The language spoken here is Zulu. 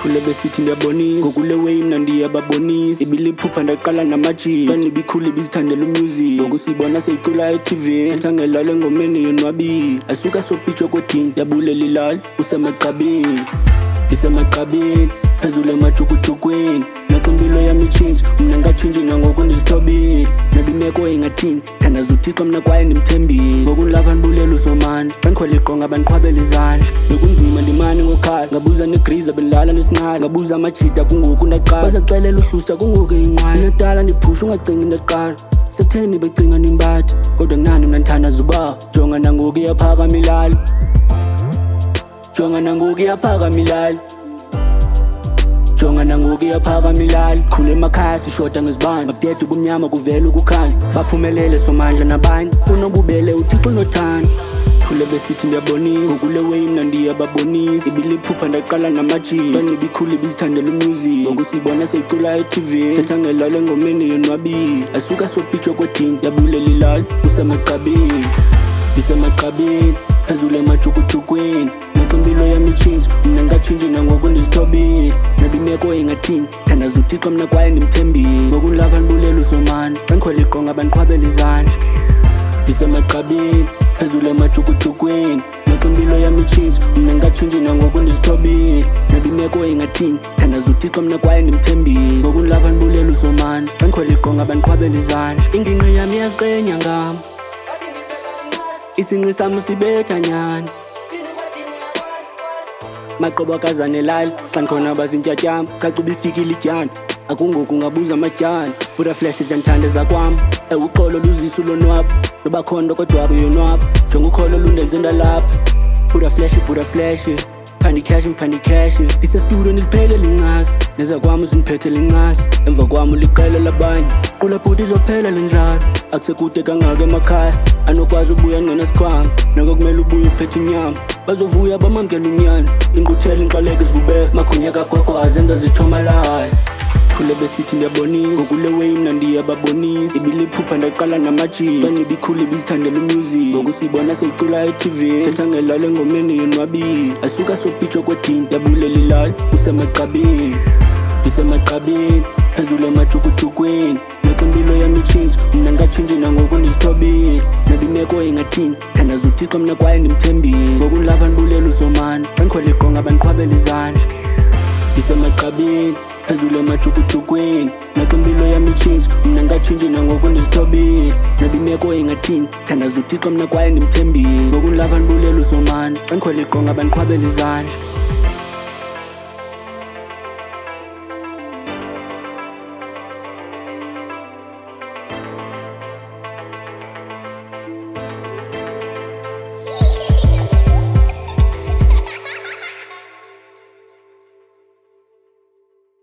khule besithi ndiyabonisa ngokule way mna ndiyababonisa ibiliphupha ndaqala namaji kanibikhule bizithandela umusic ngokusibona seyicula e-TV ethangelale ngomeni yonwabile asuka sopitshwa kwedini yabulela ilali usemagqabini isemagqabini phezulu emajukujukwini nakumpilo yami itshintshe mna ngatshintshi nangoku ndizithobile noba imeko ingathini thandaza uthixo mna kwaye ndimthembile ngokunilava ndibulela usomandla xa ndikhwela iqonga bandiqhwabela izandla bekunzima ndimane ngokhala ngabuza negriza bendilala nesinqala ngabuza amajita kungoku ndaqala bazaxelela uhlusa kungoku inqwala inatala ndiphusha ungacingi ndaqala sekutheni becinga nimbathi kodwa kunani mna ndithandaza uba jonga nangoku iyaphakama ilali jonga nangoku iyaphakama ilali jonga nangoku iyaphakama ilali khule emakhaya sishoda ngezibane mabudede ubumnyama kuvele ukukhanya baphumelele somandla nabanye unobubele uthixo nothando khule besithi ndiyabonisa ngokule way mna ndiyababonisa ibiliphupha ndaqala namaji banibikhule bizithandela umusic ngokusibona seyicula e-TV ethangelale ngomeni yonwabile asuka sopitshwa kwedini yabulela ilali usemagqabini isemagqabini phezulu emajukujukwini nakumpilo yami itshintshe mna ngatshintshi nangoku ndizithobile noba imeko ingathini thandaza uthixo mna kwaye ndimthembile ngokunilava ndibulela usomandla xa ndikhwela iqonga bandiqhwabela izandla isemagqabini phezulu emajukujukwini nakumpilo yami itshintshe mna ngatshintshi nangoku ndizithobile noba imeko ingathini thandaza uthixo mna kwaye ndimthembile ngokunilava ndibulela usomandla xa ndikhwela iqonga bandiqhwabela izandla ingingqi yami iyaziqenya ngam isinqi sami sibetha nyani maqobo akazanelali xa ndikhona bazintyatyam caca ubifikile ityani akungoku ngabuza amatyani pura flash ziyandithanda zakwam uxolo luzisa ulonwabo noba khonto kodwa kuyonwabo jonga ukholo lundenze ndalapha pura flash phandi cash isestudio ndiziphekela incasi nezakwam uzindiphethela incasi emva kwam uliqela labanye qula bhuti izophela le ndlala akusekude kangaka emakhaya anokwazi ubuya ngenasikhwama noko kumele ubuye uphethe inyama bazovuya bamamkela unyana inquthela inqaleka zivubeka magunya kagogo azenza zithomalaya khule besithi ndiyabonisa ngokule way mna ndiyababonisa ibiliphupha ndaqala namaji banibikhule bizithandela umusic ngokusibona seyicula e-TV ethangelale ngomeni yonwabile asuka sopitshwa kwedini yabulela ilali usemagqabini isemagqabini phezulu emajukujukwini nakumpilo yami itshintshe mna ngatshintshi nangoku ndizithobile noba imeko ingathini thandaza uthixo mna kwaye ndimthembile ngokunilava ndibulela usomandla xa ndikhwela iqonga bandiqhwabela izandla isemagqabini phezulu emajukujukwini nakumpilo yami itshintshe mna ngatshintshi nangoku ndizithobile noba imeko ingathini thandaza uthixo mna kwaye ndimthembile ngokunilava ndibulela usomandla xa ndikhwela iqonga bandiqhwabela izandla